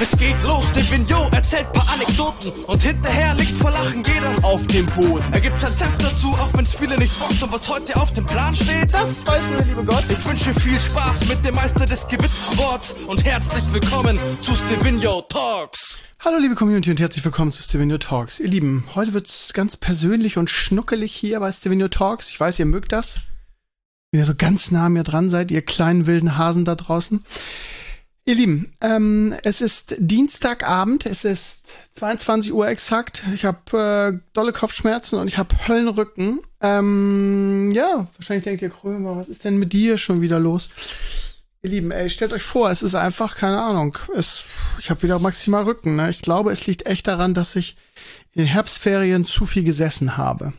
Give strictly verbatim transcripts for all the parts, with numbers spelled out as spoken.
Es geht los, Stevino erzählt paar Anekdoten und hinterher liegt vor Lachen jeder auf dem Boden. Er gibt sein Senf dazu, auch wenn's viele nicht bockt. Und was heute auf dem Plan steht, das weiß nur der liebe Gott. Ich wünsche viel Spaß mit dem Meister des Gewitzsports und herzlich willkommen zu Stevino Talks. Hallo liebe Community und herzlich willkommen zu Stevino Talks. Ihr Lieben, heute wird's ganz persönlich und schnuckelig hier bei Stevino Talks. Ich weiß, ihr mögt das, wenn ihr so ganz nah an mir dran seid, ihr kleinen wilden Hasen da draußen. Ihr Lieben, ähm, es ist Dienstagabend, es ist zweiundzwanzig Uhr exakt. Ich habe äh, dolle Kopfschmerzen und ich habe Höllenrücken. Ähm, ja, wahrscheinlich denkt ihr, Krömer, was ist denn mit dir schon wieder los? Ihr Lieben, ey, stellt euch vor, es ist einfach, keine Ahnung, es, ich habe wieder maximal Rücken. Ne? Ich glaube, es liegt echt daran, dass ich in den Herbstferien zu viel gesessen habe.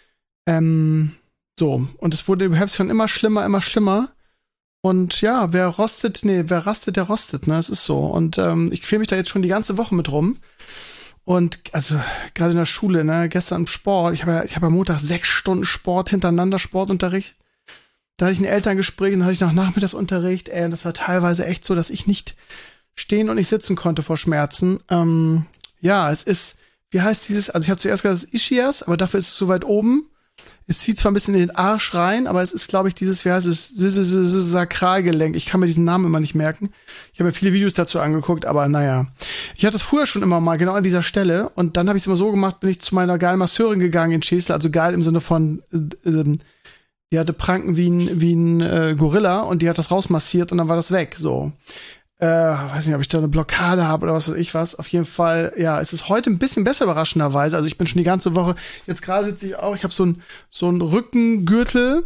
Ähm, so, und es wurde im Herbst schon immer schlimmer, immer schlimmer. Und ja, wer rostet, nee, wer rastet, der rostet, ne, es ist so. Und ähm, ich quäle mich da jetzt schon die ganze Woche mit rum. Und also gerade in der Schule, ne, gestern Sport, ich habe ja, ich habe ja Montag sechs Stunden Sport hintereinander, Sportunterricht. Da hatte ich ein Elterngespräch und dann hatte ich noch Nachmittagsunterricht. Ey, und das war teilweise echt so, dass ich nicht stehen und nicht sitzen konnte vor Schmerzen. Ähm, ja, es ist, wie heißt dieses, also ich habe zuerst gesagt, es ist Ischias, aber dafür ist es so weit oben. Es zieht zwar ein bisschen in den Arsch rein, aber es ist, glaube ich, dieses, wie heißt es, Sakralgelenk. Ich kann mir diesen Namen immer nicht merken. Ich habe mir viele Videos dazu angeguckt, aber naja. Ich hatte es früher schon immer mal, genau an dieser Stelle. Und dann habe ich es immer so gemacht, bin ich zu meiner geilen Masseurin gegangen in Schesel, also geil im Sinne von, äh, äh, die hatte Pranken wie ein, wie ein äh, Gorilla und die hat das rausmassiert und dann war das weg, so. Äh, weiß nicht, ob ich da eine Blockade habe oder was weiß ich was. Auf jeden Fall, ja, es ist heute ein bisschen besser überraschenderweise. Also ich bin schon die ganze Woche, jetzt gerade sitze ich auch, ich habe so ein so ein Rückengürtel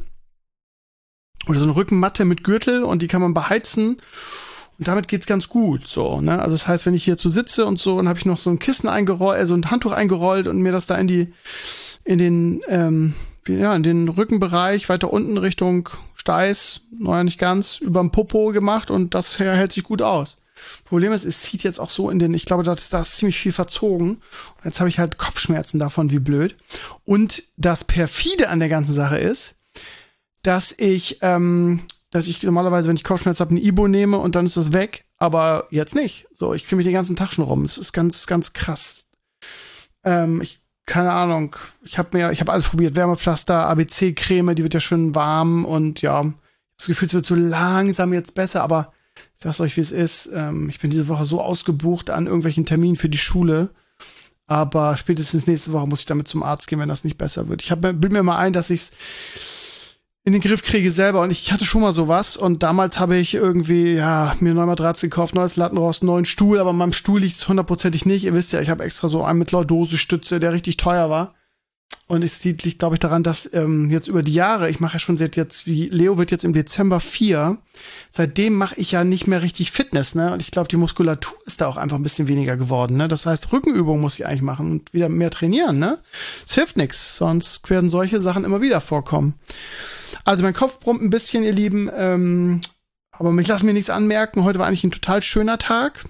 oder so eine Rückenmatte mit Gürtel und die kann man beheizen und damit geht's ganz gut, so, ne? Also das heißt, wenn ich hier so sitze und so, dann habe ich noch so ein Kissen eingerollt, äh, so ein Handtuch eingerollt und mir das da in die in den ähm, ja, in den Rückenbereich, weiter unten Richtung Steiß, naja, nicht ganz, überm Popo gemacht und das hält sich gut aus. Problem ist, es zieht jetzt auch so in den, ich glaube, da ist, da ist ziemlich viel verzogen. Und jetzt habe ich halt Kopfschmerzen davon, wie blöd. Und das Perfide an der ganzen Sache ist, dass ich, ähm, dass ich normalerweise, wenn ich Kopfschmerzen habe, ein Ibo nehme und dann ist das weg, aber jetzt nicht. So, ich kriege mich den ganzen Tag schon rum. Es ist ganz, ganz krass. Ähm, ich Keine Ahnung, ich habe mir, ich habe alles probiert, Wärmepflaster, A B C-Creme, die wird ja schön warm und ja, das Gefühl, es wird so langsam jetzt besser, aber ich sag's euch, wie es ist, ähm, ich bin diese Woche so ausgebucht an irgendwelchen Terminen für die Schule, aber spätestens nächste Woche muss ich damit zum Arzt gehen, wenn das nicht besser wird. Ich hab, bild mir mal ein, dass ich's in den Griff kriege selber und ich hatte schon mal sowas und damals habe ich irgendwie, ja, mir neue Matratze gekauft, neues Lattenrost, neuen Stuhl, aber an meinem Stuhl liegt es hundertprozentig nicht. Ihr wisst ja, ich habe extra so einen mit Lordose-Stütze, der richtig teuer war. Und es liegt, glaube ich, daran, dass ähm, jetzt über die Jahre, ich mache ja schon seit jetzt, wie Leo wird jetzt im Dezember vier, seitdem mache ich ja nicht mehr richtig Fitness, ne? Und ich glaube, die Muskulatur ist da auch einfach ein bisschen weniger geworden, ne? Das heißt, Rückenübungen muss ich eigentlich machen und wieder mehr trainieren, ne? Es hilft nichts, sonst werden solche Sachen immer wieder vorkommen. Also mein Kopf brummt ein bisschen, ihr Lieben, ähm, aber ich lasse mir nichts anmerken. Heute war eigentlich ein total schöner Tag,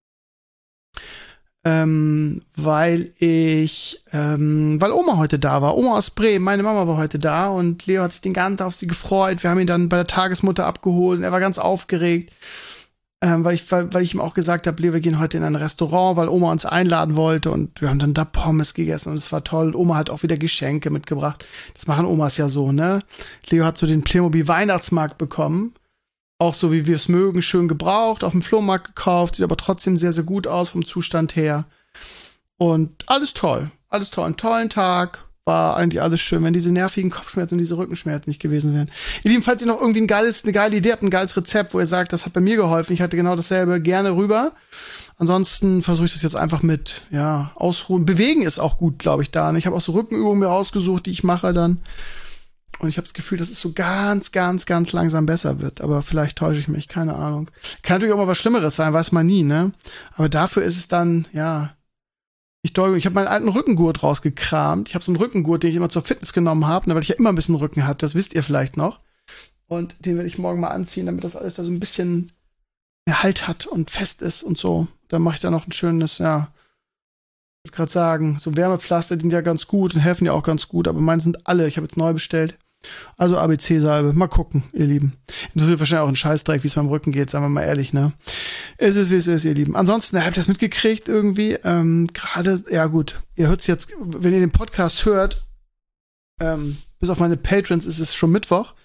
ähm, weil ich, ähm, weil Oma heute da war. Oma aus Bremen, meine Mama war heute da und Leo hat sich den ganzen Tag auf sie gefreut. Wir haben ihn dann bei der Tagesmutter abgeholt und er war ganz aufgeregt, ähm, weil ich, weil, weil ich ihm auch gesagt habe, Leo, wir gehen heute in ein Restaurant, weil Oma uns einladen wollte und wir haben dann da Pommes gegessen und es war toll. Und Oma hat auch wieder Geschenke mitgebracht. Das machen Omas ja so, ne? Leo hat so den Playmobil Weihnachtsmarkt bekommen. Auch so, wie wir es mögen, schön gebraucht, auf dem Flohmarkt gekauft, sieht aber trotzdem sehr, sehr gut aus vom Zustand her. Und alles toll, alles toll. Einen tollen Tag, war eigentlich alles schön, wenn diese nervigen Kopfschmerzen und diese Rückenschmerzen nicht gewesen wären. Ihr Lieben, falls ihr noch irgendwie ein geiles, eine geile Idee habt, ein geiles Rezept, wo ihr sagt, das hat bei mir geholfen, ich hatte genau dasselbe, gerne rüber. Ansonsten versuche ich das jetzt einfach mit, ja, ausruhen. Bewegen ist auch gut, glaube ich, da. Ich habe auch so Rückenübungen mir rausgesucht, die ich mache dann. Und ich habe das Gefühl, dass es so ganz, ganz, ganz langsam besser wird. Aber vielleicht täusche ich mich, keine Ahnung. Kann natürlich auch mal was Schlimmeres sein, weiß man nie, ne? Aber dafür ist es dann, ja, nicht doll. Ich habe meinen alten Rückengurt rausgekramt. Ich habe so einen Rückengurt, den ich immer zur Fitness genommen habe, weil ich ja immer ein bisschen Rücken hatte, das wisst ihr vielleicht noch. Und den werde ich morgen mal anziehen, damit das alles da so ein bisschen mehr Halt hat und fest ist und so. Dann mache ich da noch ein schönes, ja, ich würde gerade sagen, so Wärmepflaster, die sind ja ganz gut und helfen ja auch ganz gut, aber meine sind alle, ich habe jetzt neu bestellt, Also A B C-Salbe. Mal gucken, ihr Lieben. Interessiert wahrscheinlich auch ein Scheißdreck, wie es meinem Rücken geht, sagen wir mal ehrlich, ne? Es ist, wie es ist, ihr Lieben. Ansonsten, habt ihr das mitgekriegt irgendwie? Ähm, gerade, ja gut, ihr hört's jetzt, wenn ihr den Podcast hört, ähm, bis auf meine Patrons ist es schon Mittwoch.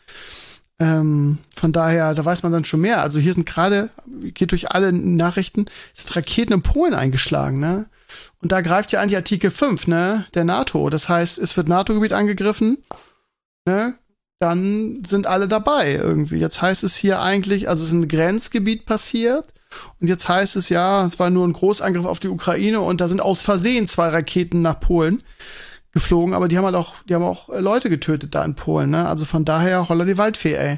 Ähm, von daher, da weiß man dann schon mehr. Also hier sind gerade, geht durch alle Nachrichten, sind Raketen in Polen eingeschlagen, ne? Und da greift ja eigentlich Artikel fünf, ne, der NATO. Das heißt, es wird NATO-Gebiet angegriffen, ne? Dann sind alle dabei irgendwie. Jetzt heißt es hier eigentlich, also es ist ein Grenzgebiet passiert und jetzt heißt es ja, es war nur ein Großangriff auf die Ukraine und da sind aus Versehen zwei Raketen nach Polen geflogen, aber die haben halt auch, die haben auch Leute getötet da in Polen, ne? Also von daher, holla die Waldfee, ey.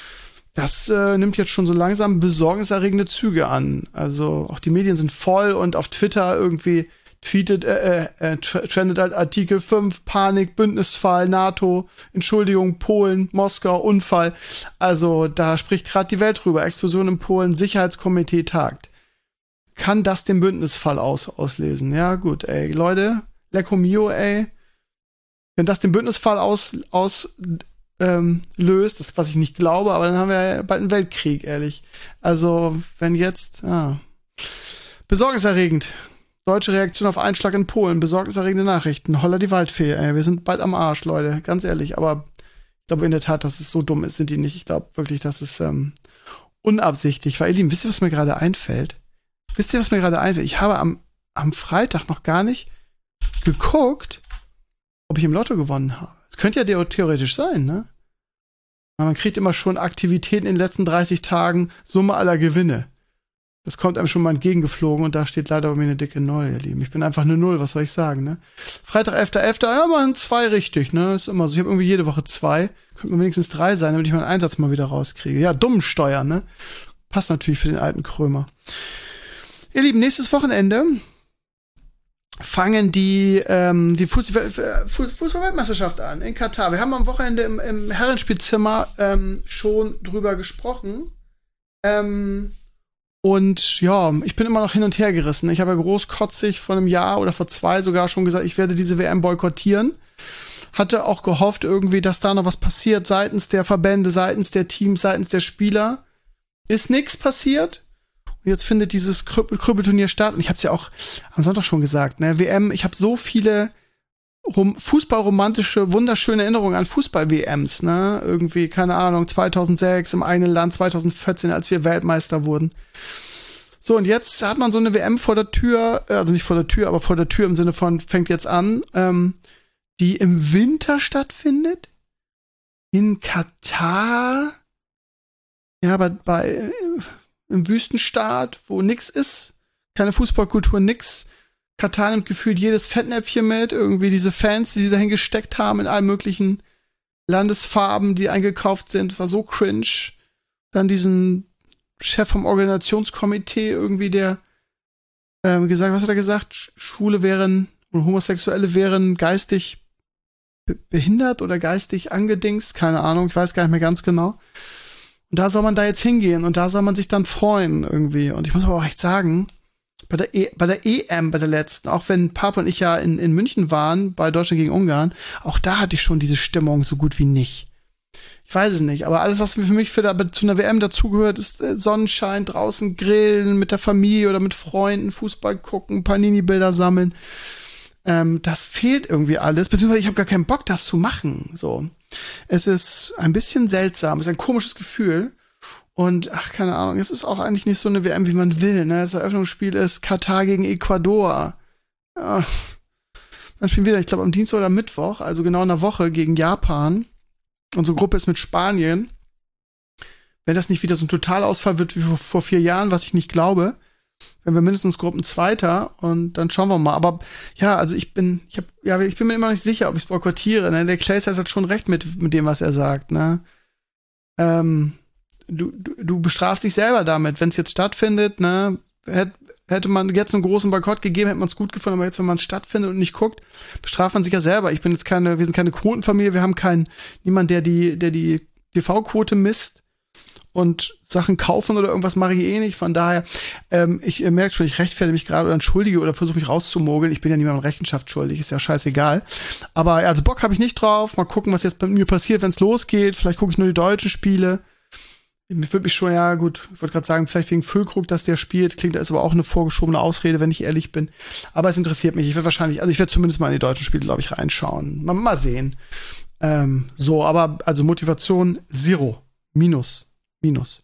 Das äh, nimmt jetzt schon so langsam besorgniserregende Züge an. Also auch die Medien sind voll und auf Twitter irgendwie tweetet, äh, äh, trendet halt Artikel fünf, Panik, Bündnisfall, NATO, Entschuldigung, Polen, Moskau, Unfall. Also da spricht gerade die Welt drüber. Explosion in Polen, Sicherheitskomitee tagt. Kann das den Bündnisfall aus auslesen? Ja gut, ey, Leute, Lecco mio, ey. Wenn das den Bündnisfall aus, aus ähm, löst, das was ich nicht glaube, aber dann haben wir ja bald einen Weltkrieg, ehrlich. Also, wenn jetzt, ah. Besorgniserregend. Deutsche Reaktion auf Einschlag in Polen. Besorgniserregende Nachrichten. Holla die Waldfee, ey. Wir sind bald am Arsch, Leute. Ganz ehrlich. Aber ich glaube in der Tat, dass es so dumm ist, sind die nicht. Ich glaube wirklich, dass es ähm, unabsichtlich war. Ihr Lieben, wisst ihr, was mir gerade einfällt? Wisst ihr, was mir gerade einfällt? Ich habe am, am Freitag noch gar nicht geguckt, ob ich im Lotto gewonnen habe. Das könnte ja theoretisch sein, ne? Aber man kriegt immer schon Aktivitäten in den letzten dreißig Tagen, Summe aller Gewinne. Das kommt einem schon mal entgegengeflogen und da steht leider bei mir eine dicke Null, ihr Lieben. Ich bin einfach eine Null, was soll ich sagen, ne? Freitag, elfter elfter Ja, man, zwei richtig, ne? Ist immer so. Ich habe irgendwie jede Woche zwei. Könnte man wenigstens drei sein, damit ich meinen Einsatz mal wieder rauskriege. Ja, dummen Steuern, ne? Passt natürlich für den alten Krömer. Ihr Lieben, nächstes Wochenende fangen die, ähm, die Fußball-Weltmeisterschaft an in Katar. Wir haben am Wochenende im, im Herrenspielzimmer ähm, schon drüber gesprochen. Ähm, und ja, ich bin immer noch hin und her gerissen. Ich habe ja großkotzig vor einem Jahr oder vor zwei sogar schon gesagt, ich werde diese W M boykottieren. Hatte auch gehofft irgendwie, dass da noch was passiert seitens der Verbände, seitens der Teams, seitens der Spieler. Ist nichts passiert. Jetzt findet dieses Krüppelturnier statt. Und ich habe es ja auch am Sonntag schon gesagt, ne? W M, ich habe so viele rom- fußballromantische, wunderschöne Erinnerungen an Fußball-W Ms, ne? Irgendwie, keine Ahnung, zweitausendsechs im eigenen Land, zweitausendvierzehn, als wir Weltmeister wurden. So, und jetzt hat man so eine W M vor der Tür, also nicht vor der Tür, aber vor der Tür im Sinne von, fängt jetzt an, ähm, die im Winter stattfindet. In Katar. Ja, bei, bei im Wüstenstaat, wo nix ist, keine Fußballkultur, nix. Katar nimmt gefühlt jedes Fettnäpfchen mit, irgendwie diese Fans, die sie dahin gesteckt haben in allen möglichen Landesfarben, die eingekauft sind, war so cringe. Dann diesen Chef vom Organisationskomitee irgendwie, der ähm, gesagt, was hat er gesagt? Schwule wären und Homosexuelle wären geistig be- behindert oder geistig angedingst, keine Ahnung, ich weiß gar nicht mehr ganz genau. Und da soll man da jetzt hingehen und da soll man sich dann freuen irgendwie. Und ich muss aber auch echt sagen, bei der, e- bei der E M, bei der letzten, auch wenn Papa und ich ja in, in München waren, bei Deutschland gegen Ungarn, auch da hatte ich schon diese Stimmung so gut wie nicht. Ich weiß es nicht, aber alles, was für mich für da, zu einer W M dazugehört, ist äh, Sonnenschein, draußen grillen, mit der Familie oder mit Freunden, Fußball gucken, Panini-Bilder sammeln. Ähm, das fehlt irgendwie alles, beziehungsweise ich habe gar keinen Bock, das zu machen. So, es ist ein bisschen seltsam, es ist ein komisches Gefühl. Und, ach, keine Ahnung, es ist auch eigentlich nicht so eine W M, wie man will, ne? Das Eröffnungsspiel ist Katar gegen Ecuador. Ja. Dann spielen wir wieder, ich glaube, am Dienstag oder Mittwoch, also genau in einer Woche, gegen Japan. Unsere Gruppe ist mit Spanien. Wenn das nicht wieder so ein Totalausfall wird wie vor, vor vier Jahren, was ich nicht glaube, wenn wir mindestens Gruppenzweiter und dann schauen wir mal. Aber ja, also ich bin, ich hab, ja, ich bin mir immer noch nicht sicher, ob ich es boykottiere. Ne? Der Clay hat schon recht mit, mit dem, was er sagt. Ne? Ähm, du, du, du bestrafst dich selber damit, wenn es jetzt stattfindet. Ne? Hätt, hätte man jetzt einen großen Boykott gegeben, hätte man es gut gefunden. Aber jetzt, wenn man stattfindet und nicht guckt, bestraft man sich ja selber. Ich bin jetzt keine, wir sind keine Quotenfamilie, wir haben keinen, niemand, der die, der die T V-Quote misst. und Sachen kaufen oder irgendwas mache ich eh nicht. Von daher, ähm, ich äh, merke schon, ich rechtfertige mich gerade oder entschuldige oder versuche mich rauszumogeln. Ich bin ja niemandem Rechenschaft schuldig, ist ja scheißegal. Aber also Bock habe ich nicht drauf. Mal gucken, was jetzt bei mir passiert, wenn es losgeht. Vielleicht gucke ich nur die deutschen Spiele. Ich würde mich schon, ja gut, ich wollte gerade sagen, vielleicht wegen Füllkrug, dass der spielt. Klingt, das ist aber auch eine vorgeschobene Ausrede, wenn ich ehrlich bin. Aber es interessiert mich. Ich werde wahrscheinlich, also ich werde zumindest mal in die deutschen Spiele, glaube ich, reinschauen. Mal, mal sehen. Ähm, so, aber also Motivation Zero. Minus. Minus.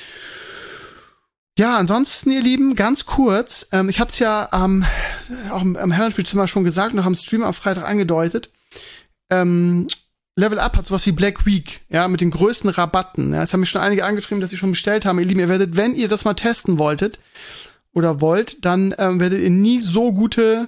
Ja, ansonsten, ihr Lieben, ganz kurz, ähm, ich habe es ja ähm, auch im, im Herrenspielzimmer schon gesagt, noch am Stream am Freitag angedeutet, ähm, Level Up hat sowas wie Black Week, ja, mit den größten Rabatten. Ja, es haben mich schon einige angeschrieben, dass sie schon bestellt haben. Ihr Lieben, ihr werdet, wenn ihr das mal testen wolltet oder wollt, dann ähm, werdet ihr nie so gute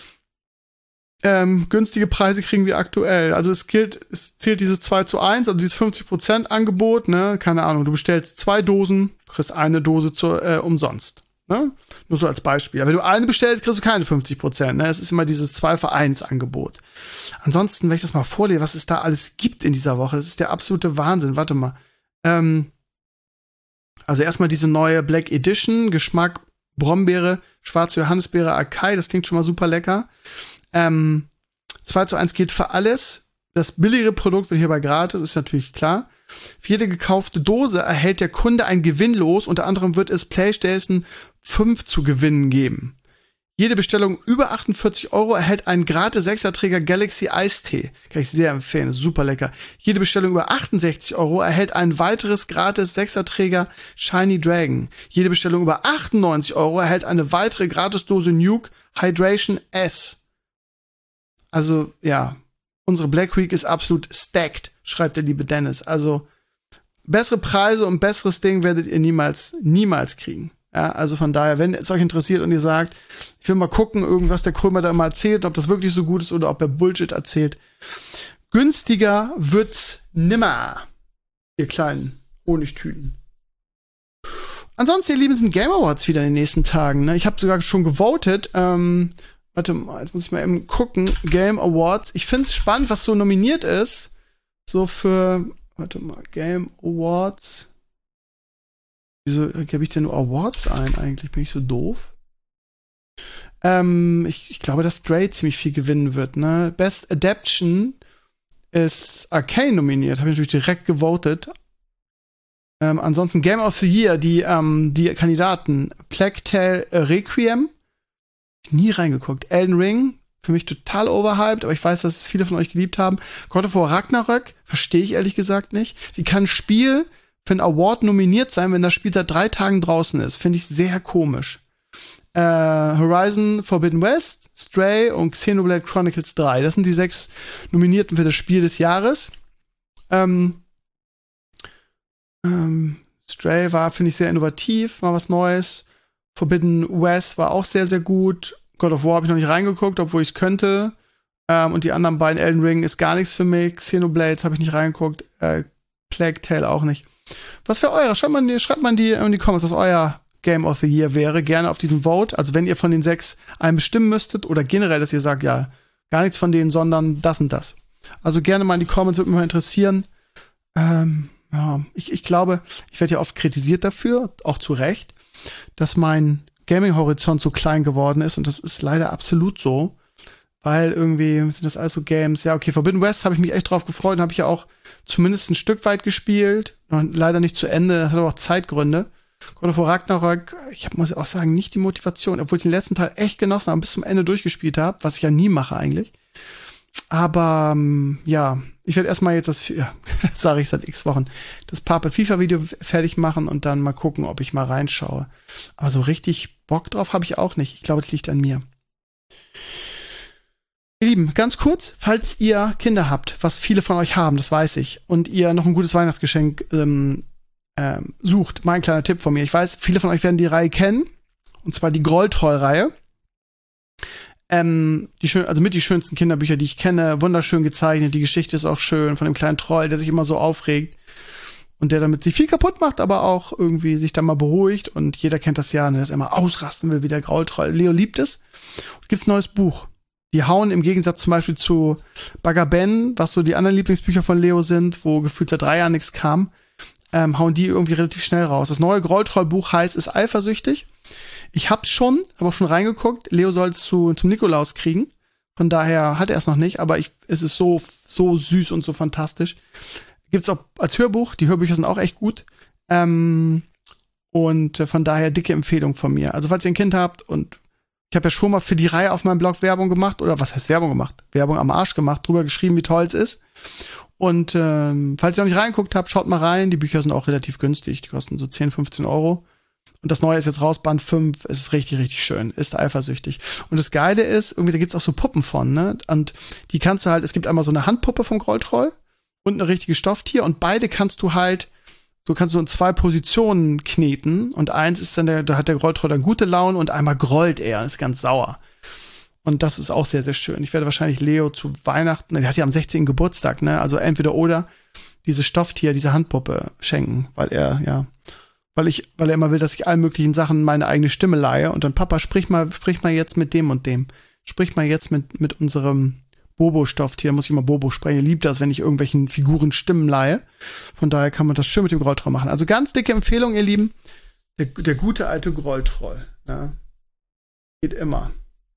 Ähm, günstige Preise kriegen wir aktuell. Also es gilt, es zählt dieses zwei zu eins, also dieses fünfzig Prozent Angebot, ne, keine Ahnung, du bestellst zwei Dosen, kriegst eine Dose zur, äh, umsonst, ne, nur so als Beispiel. Aber wenn du eine bestellst, kriegst du keine fünfzig Prozent, ne, es ist immer dieses zwei für eins Angebot. Ansonsten, wenn ich das mal vorlese, was es da alles gibt in dieser Woche, das ist der absolute Wahnsinn, warte mal. Ähm, also erstmal diese neue Black Edition, Geschmack Brombeere, schwarze Johannisbeere, Acai, das klingt schon mal super lecker. Ähm, zwei zu eins gilt für alles. Das billigere Produkt wird hierbei gratis, ist natürlich klar. Für jede gekaufte Dose erhält der Kunde ein Gewinn los. Unter anderem wird es PlayStation fünf zu gewinnen geben. Jede Bestellung über achtundvierzig Euro erhält einen gratis Sechserträger Galaxy Eistee. Kann ich sehr empfehlen, ist super lecker. Jede Bestellung über achtundsechzig Euro erhält ein weiteres gratis Sechserträger Shiny Dragon. Jede Bestellung über achtundneunzig Euro erhält eine weitere Gratisdose Nuke Hydration S. Also, ja, unsere Black Week ist absolut stacked, schreibt der liebe Dennis. Also, bessere Preise und besseres Ding werdet ihr niemals, niemals kriegen. Ja, also von daher, wenn es euch interessiert und ihr sagt, ich will mal gucken, irgendwas der Krömer da immer erzählt, ob das wirklich so gut ist oder ob er Bullshit erzählt. Günstiger wird's nimmer, ihr kleinen Honigtüten. Ansonsten, ihr Lieben, sind Game Awards wieder in den nächsten Tagen. Ne? Ich habe sogar schon gewotet, ähm, Warte mal, jetzt muss ich mal eben gucken. Game Awards. Ich find's spannend, was so nominiert ist. So für, warte mal, Game Awards. Wieso gebe ich denn nur Awards ein eigentlich? Bin ich so doof? Ähm, ich, ich glaube, dass Stray ziemlich viel gewinnen wird, ne? Best Adaption ist Arcane nominiert. Habe ich natürlich direkt gewotet. Ähm, ansonsten Game of the Year, die, ähm, die Kandidaten. Plague Tale Requiem. Nie reingeguckt. Elden Ring, für mich total overhyped, aber ich weiß, dass es viele von euch geliebt haben. God of War Ragnarök, verstehe ich ehrlich gesagt nicht. Wie kann ein Spiel für einen Award nominiert sein, wenn das Spiel seit drei Tagen draußen ist? Finde ich sehr komisch. Äh, Horizon Forbidden West, Stray und Xenoblade Chronicles drei. Das sind die sechs Nominierten für das Spiel des Jahres. Ähm, ähm, Stray war, finde ich, sehr innovativ, mal was Neues. Forbidden West war auch sehr, sehr gut. God of War habe ich noch nicht reingeguckt, obwohl ich es könnte. Ähm, und die anderen beiden, Elden Ring, ist gar nichts für mich. Xenoblade habe ich nicht reingeguckt. Äh, Plague Tale auch nicht. Was wäre euer? Schreibt mal, die, schreibt mal in, die, in die Comments, was euer Game of the Year wäre. Gerne auf diesen Vote. Also wenn ihr von den sechs einen bestimmen müsstet oder generell, dass ihr sagt, ja, gar nichts von denen, sondern das und das. Also gerne mal in die Comments, würde mich mal interessieren. Ähm, ja, ich, ich glaube, ich werde ja oft kritisiert dafür, auch zu Recht, dass mein Gaming-Horizont so klein geworden ist und das ist leider absolut so, weil irgendwie sind das alles so Games. Ja, okay, Forbidden West habe ich mich echt drauf gefreut und habe ich ja auch zumindest ein Stück weit gespielt, noch leider nicht zu Ende, das hat aber auch Zeitgründe. God of War Ragnarök, ich hab, muss auch sagen, nicht die Motivation, obwohl ich den letzten Teil echt genossen habe und bis zum Ende durchgespielt habe, was ich ja nie mache eigentlich. Aber ähm, ja, ich werde erstmal jetzt das, ja, sage ich seit x Wochen, das Pape FIFA-Video fertig machen und dann mal gucken, ob ich mal reinschaue. Aber so richtig Bock drauf habe ich auch nicht. Ich glaube, das liegt an mir. Ihr Lieben, ganz kurz, falls ihr Kinder habt, was viele von euch haben, das weiß ich, und ihr noch ein gutes Weihnachtsgeschenk ähm, ähm, sucht, mein kleiner Tipp von mir. Ich weiß, viele von euch werden die Reihe kennen, und zwar die Grolltroll-Reihe. Ähm, die schön, also mit die schönsten Kinderbücher, die ich kenne, wunderschön gezeichnet, die Geschichte ist auch schön, von dem kleinen Troll, der sich immer so aufregt und der damit sich viel kaputt macht, aber auch irgendwie sich dann mal beruhigt und jeder kennt das ja, ne, dass er immer ausrasten will wie der Graultroll. Leo liebt es. Und gibt's ein neues Buch. Die hauen im Gegensatz zum Beispiel zu Bagaben, was so die anderen Lieblingsbücher von Leo sind, wo gefühlt seit drei Jahren nichts kam, ähm, hauen die irgendwie relativ schnell raus. Das neue Grolltroll-Buch heißt Ist eifersüchtig. Ich hab's schon, habe auch schon reingeguckt. Leo soll es zu, zum Nikolaus kriegen. Von daher hat er es noch nicht, aber ich, es ist so, so süß und so fantastisch. Gibt's auch als Hörbuch. Die Hörbücher sind auch echt gut. Ähm, und äh, von daher dicke Empfehlung von mir. Also falls ihr ein Kind habt und ich habe ja schon mal für die Reihe auf meinem Blog Werbung gemacht, oder was heißt Werbung gemacht? Werbung am Arsch gemacht, drüber geschrieben, wie toll es ist. Und ähm, falls ihr noch nicht reingeguckt habt, schaut mal rein. Die Bücher sind auch relativ günstig. Die kosten so zehn, fünfzehn Euro. Und das Neue ist jetzt raus, Band fünf. Es ist richtig, richtig schön. Ist eifersüchtig. Und das Geile ist, irgendwie, da gibt's auch so Puppen von, ne? Und die kannst du halt, es gibt einmal so eine Handpuppe vom Grolltroll und eine richtige Stofftier. Und beide kannst du halt, so kannst du in zwei Positionen kneten. Und eins ist dann der, da hat der Grolltroll dann gute Laune und einmal grollt er und ist ganz sauer. Und das ist auch sehr, sehr schön. Ich werde wahrscheinlich Leo zu Weihnachten, der hat ja am sechzehnten Geburtstag, ne? Also entweder oder diese Stofftier, diese Handpuppe schenken, weil er, ja, weil ich, weil er immer will, dass ich allen möglichen Sachen meine eigene Stimme leihe. Und dann, Papa, sprich mal, sprich mal jetzt mit dem und dem. Sprich mal jetzt mit, mit unserem Bobo-Stofftier, muss ich immer Bobo sprechen. Er liebt das, wenn ich irgendwelchen Figuren Stimmen leihe. Von daher kann man das schön mit dem Grolltroll machen. Also ganz dicke Empfehlung, ihr Lieben. Der, der gute alte Grolltroll, ne? Geht immer.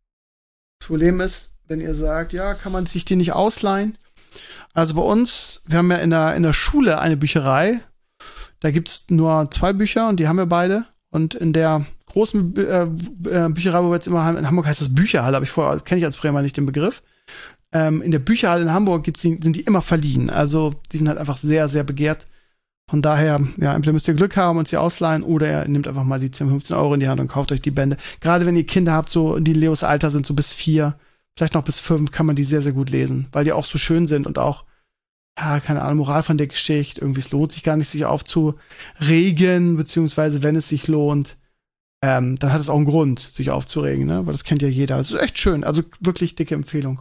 Das Problem ist, wenn ihr sagt, ja, kann man sich die nicht ausleihen? Also bei uns, wir haben ja in der, in der Schule eine Bücherei. Da gibt's nur zwei Bücher und die haben wir beide. Und in der großen äh, Bücherei, wo wir jetzt immer haben, in Hamburg heißt das Bücherhalle, aber ich vorher, kenne ich als Bremer nicht den Begriff. Ähm, in der Bücherhalle in Hamburg gibt's die, sind die immer verliehen. Also die sind halt einfach sehr, sehr begehrt. Von daher, ja, entweder müsst ihr Glück haben und sie ausleihen oder ihr nehmt einfach mal die zehn, fünfzehn Euro in die Hand und kauft euch die Bände. Gerade wenn ihr Kinder habt, so die in Leos Alter sind, so bis vier, vielleicht noch bis fünf, kann man die sehr, sehr gut lesen, weil die auch so schön sind und auch, ja, keine Ahnung, Moral von der Geschichte. Irgendwie, es lohnt sich gar nicht, sich aufzuregen, beziehungsweise wenn es sich lohnt, ähm, dann hat es auch einen Grund, sich aufzuregen, ne? Weil das kennt ja jeder. Es ist echt schön, also wirklich dicke Empfehlung.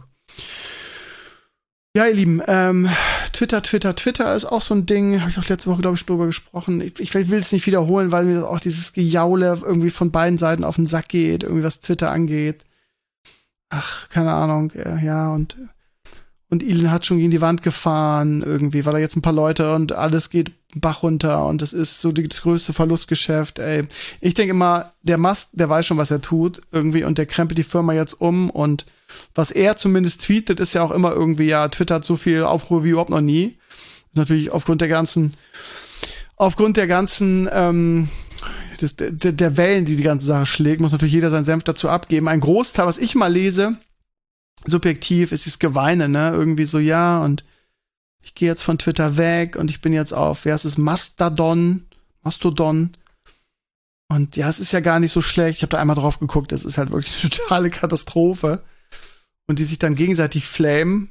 Ja, ihr Lieben, ähm, Twitter, Twitter, Twitter ist auch so ein Ding, habe ich auch letzte Woche, glaube ich, schon drüber gesprochen. Ich, ich will es nicht wiederholen, weil mir auch dieses Gejaule irgendwie von beiden Seiten auf den Sack geht, irgendwie was Twitter angeht. Ach, keine Ahnung, äh, ja, und und Elon hat schon gegen die Wand gefahren, irgendwie, weil er jetzt ein paar Leute und alles geht Bach runter und das ist so die, das größte Verlustgeschäft, ey. Ich denke immer, der Musk, der weiß schon, was er tut, irgendwie, und der krempelt die Firma jetzt um und was er zumindest tweetet, ist ja auch immer irgendwie, ja, Twitter hat so viel Aufruhr wie überhaupt noch nie. Das ist natürlich aufgrund der ganzen, aufgrund der ganzen, ähm, des, der, der Wellen, die die ganze Sache schlägt, muss natürlich jeder seinen Senf dazu abgeben. Ein Großteil, was ich mal lese, subjektiv, ist dieses Geweine, ne, irgendwie so, ja, und ich gehe jetzt von Twitter weg und ich bin jetzt auf, wer ist es, Mastodon, Mastodon. Und ja, es ist ja gar nicht so schlecht. Ich habe da einmal drauf geguckt, es ist halt wirklich eine totale Katastrophe. Und die sich dann gegenseitig flamen,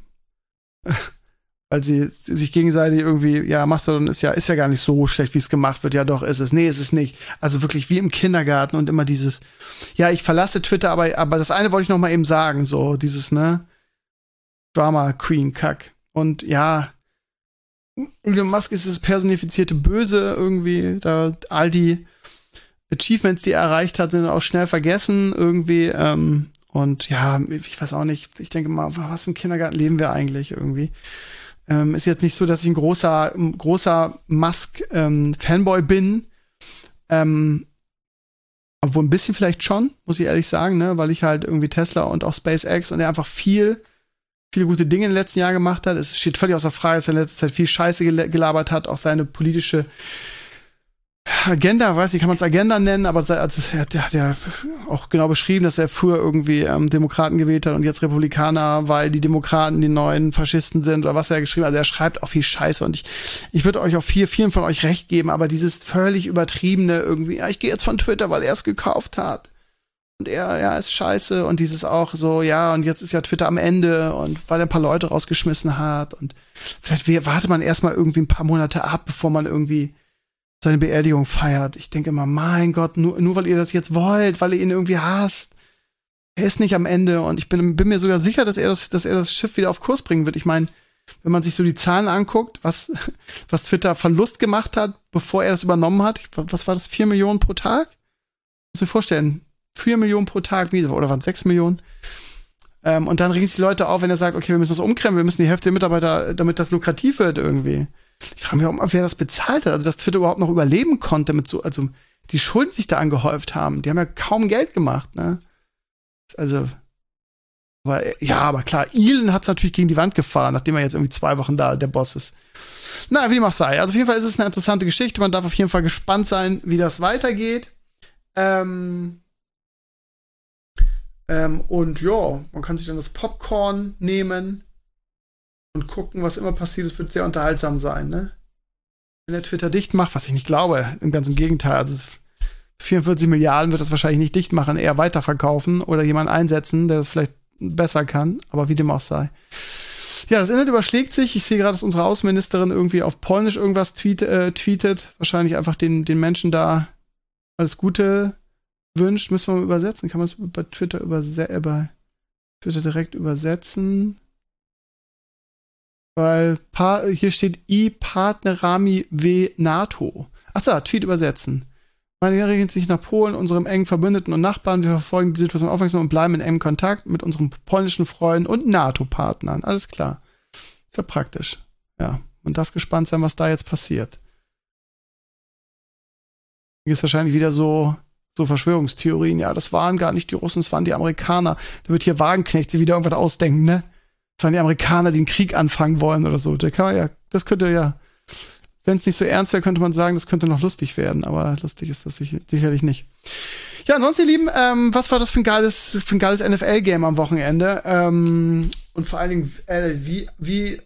weil sie sich gegenseitig irgendwie, ja, Mastodon ist ja, ist ja gar nicht so schlecht, wie es gemacht wird. Ja, doch, ist es. Nee, ist es nicht. Also wirklich wie im Kindergarten und immer dieses, ja, ich verlasse Twitter, aber, aber das eine wollte ich noch mal eben sagen, so dieses, ne, Drama Queen Kack. Und ja, Elon Musk ist das personifizierte Böse irgendwie, da all die Achievements, die er erreicht hat, sind auch schnell vergessen irgendwie, ähm, und ja, ich weiß auch nicht, ich denke mal, was für ein Kindergarten leben wir eigentlich irgendwie? Ähm, ist jetzt nicht so, dass ich ein großer, großer Musk-Fanboy ähm, bin. Ähm, obwohl ein bisschen vielleicht schon, muss ich ehrlich sagen, ne, weil ich halt irgendwie Tesla und auch SpaceX und er einfach viel, viele gute Dinge in den letzten Jahren gemacht hat. Es steht völlig außer Frage, dass er in letzter Zeit viel Scheiße gel- gelabert hat, auch seine politische Agenda, weiß nicht, kann man es Agenda nennen, aber also, er hat ja auch genau beschrieben, dass er früher irgendwie ähm, Demokraten gewählt hat und jetzt Republikaner, weil die Demokraten die neuen Faschisten sind oder was er geschrieben hat. Also er schreibt auch viel Scheiße und ich ich würde euch auch viel, vielen von euch recht geben, aber dieses völlig übertriebene irgendwie, ja, ich gehe jetzt von Twitter, weil er es gekauft hat. Und er, ja, ist scheiße und dieses auch so, ja, und jetzt ist ja Twitter am Ende und weil er ein paar Leute rausgeschmissen hat und vielleicht wartet man erstmal irgendwie ein paar Monate ab, bevor man irgendwie seine Beerdigung feiert. Ich denke immer, mein Gott, nur, nur weil ihr das jetzt wollt, weil ihr ihn irgendwie hasst. Er ist nicht am Ende und ich bin, bin mir sogar sicher, dass er das, dass er das Schiff wieder auf Kurs bringen wird. Ich meine, wenn man sich so die Zahlen anguckt, was, was Twitter Verlust gemacht hat, bevor er das übernommen hat, was war das, vier Millionen pro Tag? Muss ich mir vorstellen, vier Millionen pro Tag, oder waren es sechs Millionen? Ähm, und dann regen sich die Leute auf, wenn er sagt, okay, wir müssen das umkrempeln, wir müssen die Hälfte der Mitarbeiter, damit das lukrativ wird irgendwie. Ich frage mich auch mal, wer das bezahlt hat, also dass Twitter überhaupt noch überleben konnte mit so, also die Schulden sich da angehäuft haben. Die haben ja kaum Geld gemacht, ne? Also, weil, ja, aber klar, Elon hat es natürlich gegen die Wand gefahren, nachdem er jetzt irgendwie zwei Wochen da der Boss ist. Na, wie dem auch sei. Also auf jeden Fall ist es eine interessante Geschichte. Man darf auf jeden Fall gespannt sein, wie das weitergeht. Ähm, ähm, und ja, man kann sich dann das Popcorn nehmen und gucken, was immer passiert. Es wird sehr unterhaltsam sein, ne? Wenn der Twitter dicht macht, was ich nicht glaube, im ganzen Gegenteil. Also es vierundvierzig Milliarden wird das wahrscheinlich nicht dicht machen, eher weiterverkaufen oder jemanden einsetzen, der das vielleicht besser kann, aber wie dem auch sei. Ja, das Internet überschlägt sich. Ich sehe gerade, dass unsere Außenministerin irgendwie auf Polnisch irgendwas tweet, äh, tweetet. Wahrscheinlich einfach den, den Menschen da alles Gute wünscht. Müssen wir mal übersetzen. Kann man es bei Twitter, überse- äh, bei Twitter direkt übersetzen? Weil pa- hier steht I Partnerami W NATO. Ach so, Tweet übersetzen. Meine richten sich nach Polen, unserem engen Verbündeten und Nachbarn. Wir verfolgen die Situation aufmerksam und bleiben in engem Kontakt mit unseren polnischen Freunden und NATO-Partnern. Alles klar. Ist ja praktisch. Ja, man darf gespannt sein, was da jetzt passiert. Hier ist wahrscheinlich wieder so, so Verschwörungstheorien. Ja, das waren gar nicht die Russen, das waren die Amerikaner. Da wird hier Wagenknecht sich wieder irgendwas ausdenken, ne? Das waren die Amerikaner, die einen Krieg anfangen wollen oder so. Da kann man ja, das könnte ja, wenn es nicht so ernst wäre, könnte man sagen, das könnte noch lustig werden, aber lustig ist das sicher, sicherlich nicht. Ja, ansonsten, ihr Lieben, ähm, was war das für ein geiles, für ein geiles N F L-Game am Wochenende? Ähm, und vor allen Dingen, äh, wie, wie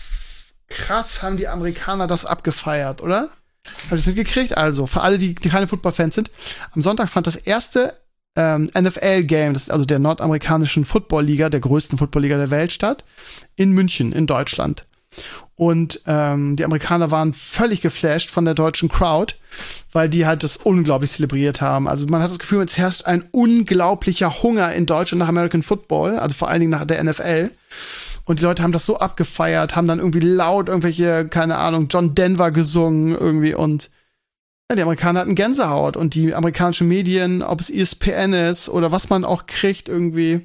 krass haben die Amerikaner das abgefeiert, oder? Habt ihr das mitgekriegt? Also, für alle, die, die keine Football-Fans sind, am Sonntag fand das erste ähm, N F L-Game, das ist also der nordamerikanischen Football-Liga, der größten Football-Liga der Welt statt, in München, in Deutschland. Und ähm, die Amerikaner waren völlig geflasht von der deutschen Crowd, weil die halt das unglaublich zelebriert haben. Also man hat das Gefühl, es herrscht ein unglaublicher Hunger in Deutschland nach American Football, also vor allen Dingen nach der N F L. Und die Leute haben das so abgefeiert, haben dann irgendwie laut irgendwelche, keine Ahnung, John Denver gesungen irgendwie. Und ja, die Amerikaner hatten Gänsehaut. Und die amerikanischen Medien, ob es E S P N ist oder was man auch kriegt irgendwie,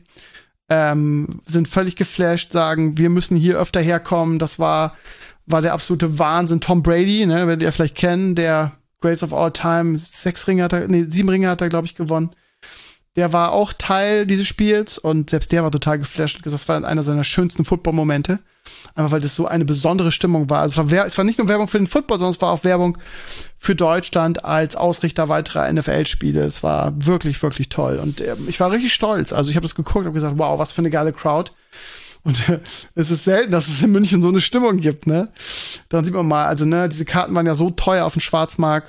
Ähm, sind völlig geflasht, sagen, wir müssen hier öfter herkommen. Das war, war der absolute Wahnsinn. Tom Brady, ne, werdet ihr vielleicht kennen, der Greatest of All Time, sechs Ringe hat er, nee, sieben Ringe hat er, glaube ich, gewonnen. Der war auch Teil dieses Spiels und selbst der war total geflasht. Das war einer seiner schönsten Football-Momente. Einfach weil das so eine besondere Stimmung war. Also es war, es war nicht nur Werbung für den Football, sondern es war auch Werbung für Deutschland als Ausrichter weiterer N F L-Spiele. Es war wirklich, wirklich toll. Und äh, ich war richtig stolz. Also ich habe das geguckt und habe gesagt, wow, was für eine geile Crowd. Und äh, es ist selten, dass es in München so eine Stimmung gibt, ne? Dann sieht man mal, also ne, diese Karten waren ja so teuer auf dem Schwarzmarkt.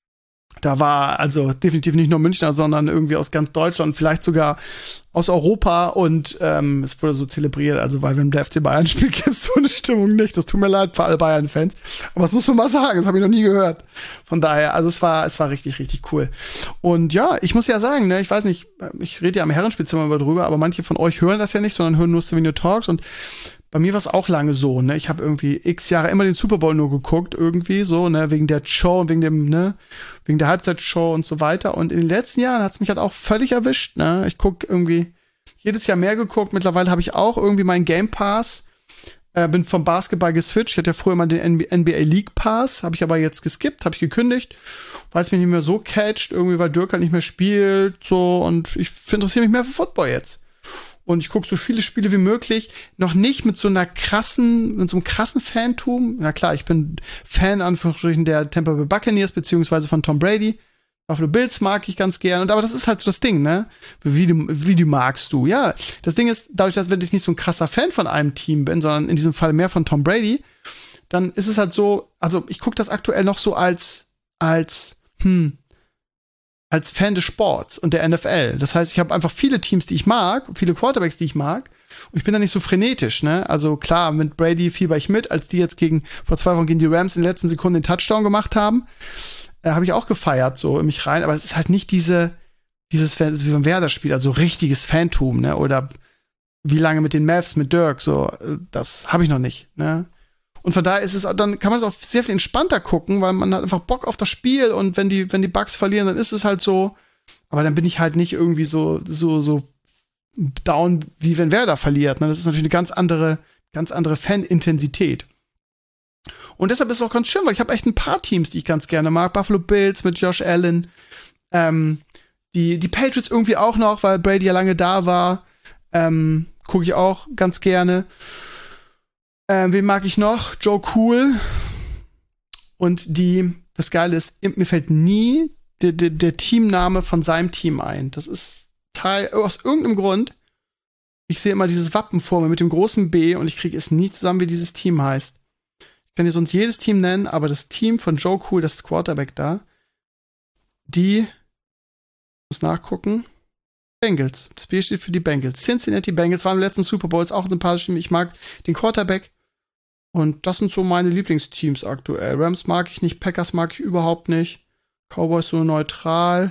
Da war also definitiv nicht nur Münchner, sondern irgendwie aus ganz Deutschland, vielleicht sogar aus Europa und ähm, es wurde so zelebriert, also weil wenn der F C Bayern spielt, gibt es so eine Stimmung nicht. Das tut mir leid für alle Bayern-Fans. Aber das muss man mal sagen, das habe ich noch nie gehört. Von daher, also es war, es war richtig, richtig cool. Und ja, ich muss ja sagen, ne, ich weiß nicht, ich rede ja am Herrenspielzimmer immer drüber, aber manche von euch hören das ja nicht, sondern hören nur Stevenio Talks und bei mir war es auch lange so, ne? Ich habe irgendwie x Jahre immer den Super Bowl nur geguckt, irgendwie so, ne? Wegen der Show und wegen dem, ne? Wegen der Halbzeitshow und so weiter. Und in den letzten Jahren hat's mich halt auch völlig erwischt, ne? Ich guck irgendwie jedes Jahr mehr geguckt. Mittlerweile habe ich auch irgendwie meinen Game Pass. Äh, bin vom Basketball geswitcht. Ich hatte ja früher mal den N B A League Pass. Habe ich aber jetzt geskippt, habe ich gekündigt, weil es mich nicht mehr so catcht. Irgendwie, weil Dirk halt nicht mehr spielt, so. Und ich interessiere mich mehr für Football jetzt. Und ich gucke so viele Spiele wie möglich, noch nicht mit so einer krassen, mit so einem krassen Fantum. Na klar, ich bin Fan, Anführungsstrichen, der Tampa Bay Buccaneers, beziehungsweise von Tom Brady. Buffalo Bills mag ich ganz gern. Und aber das ist halt so das Ding, ne? Wie du, wie du magst du. Ja, das Ding ist, dadurch, dass wenn ich nicht so ein krasser Fan von einem Team bin, sondern in diesem Fall mehr von Tom Brady, dann ist es halt so, also ich gucke das aktuell noch so als, als, hm, als Fan des Sports und der N F L. Das heißt, ich habe einfach viele Teams, die ich mag, viele Quarterbacks, die ich mag. Und ich bin da nicht so frenetisch, ne? Also klar, mit Brady fieber ich mit, als die jetzt gegen, vor zwei Wochen gegen die Rams in den letzten Sekunden den Touchdown gemacht haben. Äh, habe ich auch gefeiert, so in mich rein. Aber es ist halt nicht diese, dieses Fan, wie beim Werder-Spiel, also richtiges Fantum, ne? Oder wie lange mit den Mavs, mit Dirk, so. Das habe ich noch nicht, ne? Und von daher ist es, dann kann man es auch sehr viel entspannter gucken, weil man hat einfach Bock auf das Spiel und wenn die, wenn die Bucks verlieren, dann ist es halt so. Aber dann bin ich halt nicht irgendwie so, so, so down, wie wenn Werder verliert. Das ist natürlich eine ganz andere, ganz andere Fan-Intensität. Und deshalb ist es auch ganz schön, weil ich habe echt ein paar Teams, die ich ganz gerne mag. Buffalo Bills mit Josh Allen, ähm, die, die Patriots irgendwie auch noch, weil Brady ja lange da war. Ähm, gucke ich auch ganz gerne. Ähm, wen mag ich noch? Joe Cool. Und die, das Geile ist, mir fällt nie der, der, der Teamname von seinem Team ein. Das ist Teil, aus irgendeinem Grund. Ich sehe immer dieses Wappen vor mir mit dem großen B und ich kriege es nie zusammen, wie dieses Team heißt. Ich kann dir sonst jedes Team nennen, aber das Team von Joe Cool, das ist Quarterback da, die, muss nachgucken, Bengals. Das B steht für die Bengals. Cincinnati Bengals waren im letzten Super Bowl, ist auch ein sympathisches Team. Ich mag den Quarterback. Und das sind so meine Lieblingsteams aktuell. Rams mag ich nicht, Packers mag ich überhaupt nicht. Cowboys so neutral.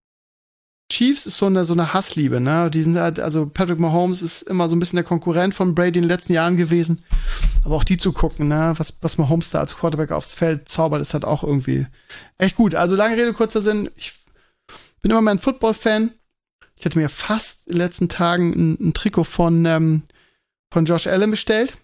Chiefs ist so eine, so eine Hassliebe, ne? Die sind halt, also Patrick Mahomes ist immer so ein bisschen der Konkurrent von Brady in den letzten Jahren gewesen. Aber auch die zu gucken, ne? Was, was Mahomes da als Quarterback aufs Feld zaubert, ist halt auch irgendwie echt gut. Also lange Rede, kurzer Sinn. Ich bin immer mehr ein Football-Fan. Ich hatte mir fast in den letzten Tagen ein, ein Trikot von, ähm, von Josh Allen bestellt.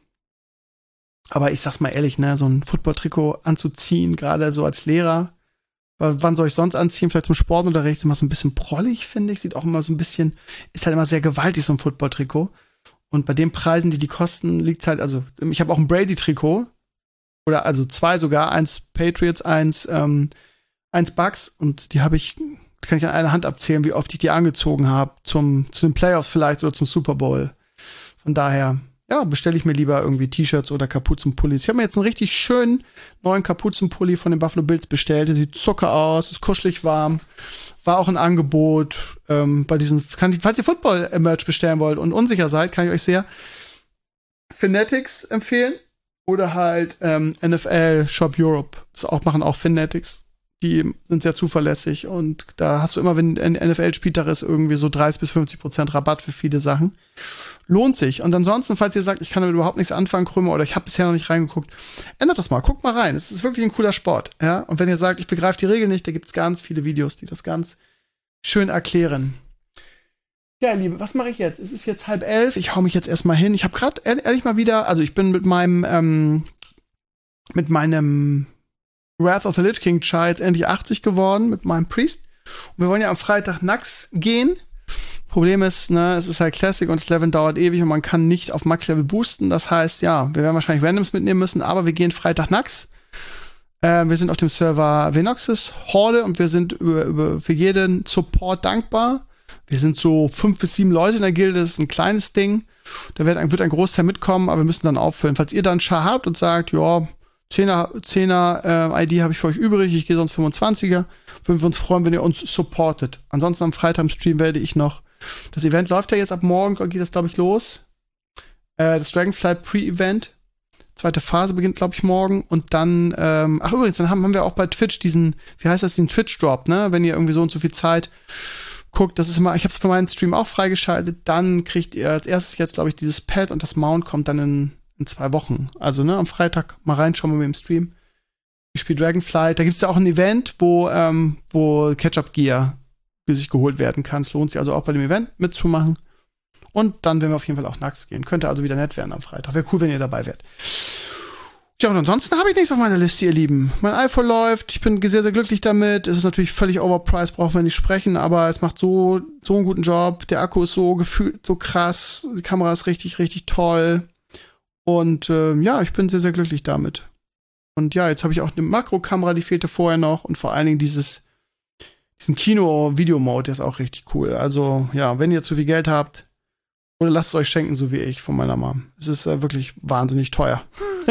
Aber ich sag's mal ehrlich, ne, so ein Football-Trikot anzuziehen, gerade so als Lehrer, wann soll ich sonst anziehen? Vielleicht zum Sportunterricht, ist immer so ein bisschen prollig, finde ich. Sieht auch immer so ein bisschen, ist halt immer sehr gewaltig, so ein Football-Trikot. Und bei den Preisen, die die kosten, liegt's halt, also, ich habe auch ein Brady-Trikot. Oder also zwei sogar, eins Patriots, eins, ähm, eins Bucks. Und die habe ich, kann ich an einer Hand abzählen, wie oft ich die angezogen habe, zum, zu den Playoffs vielleicht oder zum Super Bowl. Von daher, ja, bestelle ich mir lieber irgendwie T-Shirts oder Kapuzenpullis. Ich habe mir jetzt einen richtig schönen neuen Kapuzenpulli von den Buffalo Bills bestellt. Der sieht zucker aus, ist kuschelig warm. War auch ein Angebot. Ähm, bei diesen, kann ich, falls ihr Football-Merch bestellen wollt und unsicher seid, kann ich euch sehr Fanatics empfehlen. Oder halt ähm, N F L Shop Europe. Das auch machen auch Fanatics. Die sind sehr zuverlässig. Und da hast du immer, wenn ein N F L-Spieltag ist, irgendwie so dreißig bis fünfzig Prozent Rabatt für viele Sachen. Lohnt sich. Und ansonsten, falls ihr sagt, ich kann damit überhaupt nichts anfangen, Krümmer, oder ich habe bisher noch nicht reingeguckt, ändert das mal. Guckt mal rein. Es ist wirklich ein cooler Sport. Ja? Und wenn ihr sagt, ich begreife die Regeln nicht, da gibt's ganz viele Videos, die das ganz schön erklären. Ja, Liebe, was mache ich jetzt? Es ist jetzt halb elf. Ich hau mich jetzt erstmal hin. Ich habe gerade ehrlich mal wieder, also ich bin mit meinem ähm, mit meinem Wrath of the Lich King Char jetzt endlich achtzig geworden, mit meinem Priest. Und wir wollen ja am Freitag Nax gehen. Problem ist, ne, es ist halt Classic und das Level dauert ewig und man kann nicht auf Max-Level boosten. Das heißt, ja, wir werden wahrscheinlich Randoms mitnehmen müssen, aber wir gehen Freitag Nax. Äh, wir sind auf dem Server Venoxis Horde und wir sind über, über für jeden Support dankbar. Wir sind so fünf bis sieben Leute in der Gilde, das ist ein kleines Ding. Da wird ein, wird ein Großteil mitkommen, aber wir müssen dann auffüllen. Falls ihr dann Char habt und sagt, ja, Zehner, Zehner äh, I D habe ich für euch übrig, ich gehe sonst fünfundzwanziger. Würden wir uns freuen, wenn ihr uns supportet. Ansonsten am Freitag im Stream werde ich noch, das Event läuft ja jetzt ab morgen, geht das glaube ich los. Äh, das Dragonflight Pre-Event. Zweite Phase beginnt glaube ich morgen und dann, ähm, ach übrigens, dann haben, haben wir auch bei Twitch diesen, wie heißt das, den Twitch-Drop, ne? Wenn ihr irgendwie so und so viel Zeit guckt, das ist immer, ich habe es für meinen Stream auch freigeschaltet, dann kriegt ihr als erstes jetzt glaube ich dieses Pad und das Mount kommt dann in in zwei Wochen. Also, ne, am Freitag mal reinschauen wir mit dem Stream. Ich spiele Dragonflight. Da gibt es ja auch ein Event, wo, ähm, wo Catch-Up-Gear für sich geholt werden kann. Es lohnt sich also auch bei dem Event mitzumachen. Und dann werden wir auf jeden Fall auch Nax gehen. Könnte also wieder nett werden am Freitag. Wäre cool, wenn ihr dabei wärt. Ja, und ansonsten habe ich nichts auf meiner Liste, ihr Lieben. Mein iPhone läuft. Ich bin sehr, sehr glücklich damit. Es ist natürlich völlig overpriced, brauchen wir nicht sprechen, aber es macht so, so einen guten Job. Der Akku ist so gefühlt, so krass. Die Kamera ist richtig, richtig toll. Und äh, ja, ich bin sehr, sehr glücklich damit. Und ja, jetzt habe ich auch eine Makrokamera, die fehlte vorher noch. Und vor allen Dingen dieses, diesen Kino-Video-Mode, der ist auch richtig cool. Also ja, wenn ihr zu viel Geld habt, oder lasst es euch schenken, so wie ich von meiner Mom. Es ist äh, wirklich wahnsinnig teuer.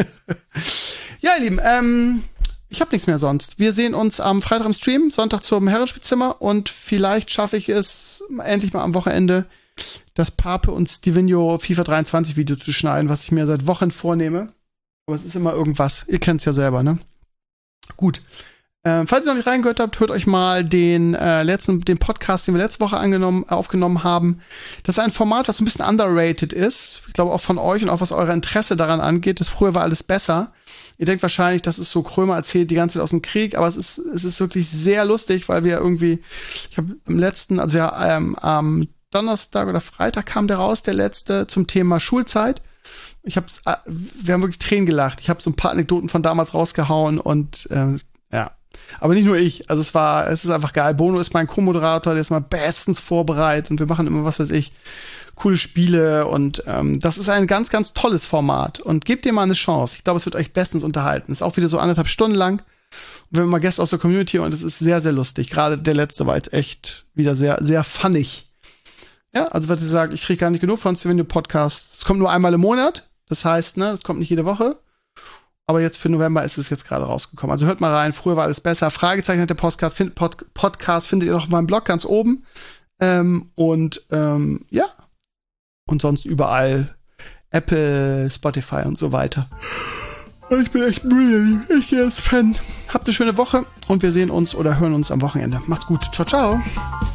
Ja, ihr Lieben, ähm, ich habe nichts mehr sonst. Wir sehen uns am Freitag im Stream, Sonntag zum Herrenspielzimmer. Und vielleicht schaffe ich es endlich mal am Wochenende, das Pape und Stevenio FIFA dreiundzwanzig Video zu schneiden, was ich mir seit Wochen vornehme. Aber es ist immer irgendwas. Ihr kennt's ja selber, ne? Gut. Ähm, falls ihr noch nicht reingehört habt, hört euch mal den äh, letzten, den Podcast, den wir letzte Woche angenommen, äh, aufgenommen haben. Das ist ein Format, was so ein bisschen underrated ist. Ich glaube auch von euch und auch was euer Interesse daran angeht. Das früher war alles besser. Ihr denkt wahrscheinlich, das ist so, Krömer erzählt die ganze Zeit aus dem Krieg, aber es ist, es ist wirklich sehr lustig, weil wir irgendwie, ich habe im letzten, also wir ähm, am Donnerstag oder Freitag kam der raus, der letzte, zum Thema Schulzeit. Ich hab's, wir haben wirklich Tränen gelacht. Ich habe so ein paar Anekdoten von damals rausgehauen und ähm, ja. Aber nicht nur ich. Also es war, es ist einfach geil. Bono ist mein Co-Moderator, der ist mal bestens vorbereitet und wir machen immer, was weiß ich, coole Spiele und ähm, das ist ein ganz, ganz tolles Format. Und gebt dir mal eine Chance. Ich glaube, es wird euch bestens unterhalten. Ist auch wieder so anderthalb Stunden lang. Und wir haben mal Gäste aus der Community und es ist sehr, sehr lustig. Gerade der letzte war jetzt echt wieder sehr, sehr funnig. Ja, also was ich sage, ich kriege gar nicht genug von Stevenio Podcast. Es kommt nur einmal im Monat. Das heißt, ne, das kommt nicht jede Woche. Aber jetzt für November ist es jetzt gerade rausgekommen. Also hört mal rein, früher war alles besser. Fragezeichen hat der Podcast, find, Pod, Podcast findet ihr noch auf meinem Blog ganz oben. Ähm, und ähm, ja. Und sonst überall Apple, Spotify und so weiter. Und ich bin echt müde. Ich gehe als Fan. Habt eine schöne Woche und wir sehen uns oder hören uns am Wochenende. Macht's gut. Ciao, ciao.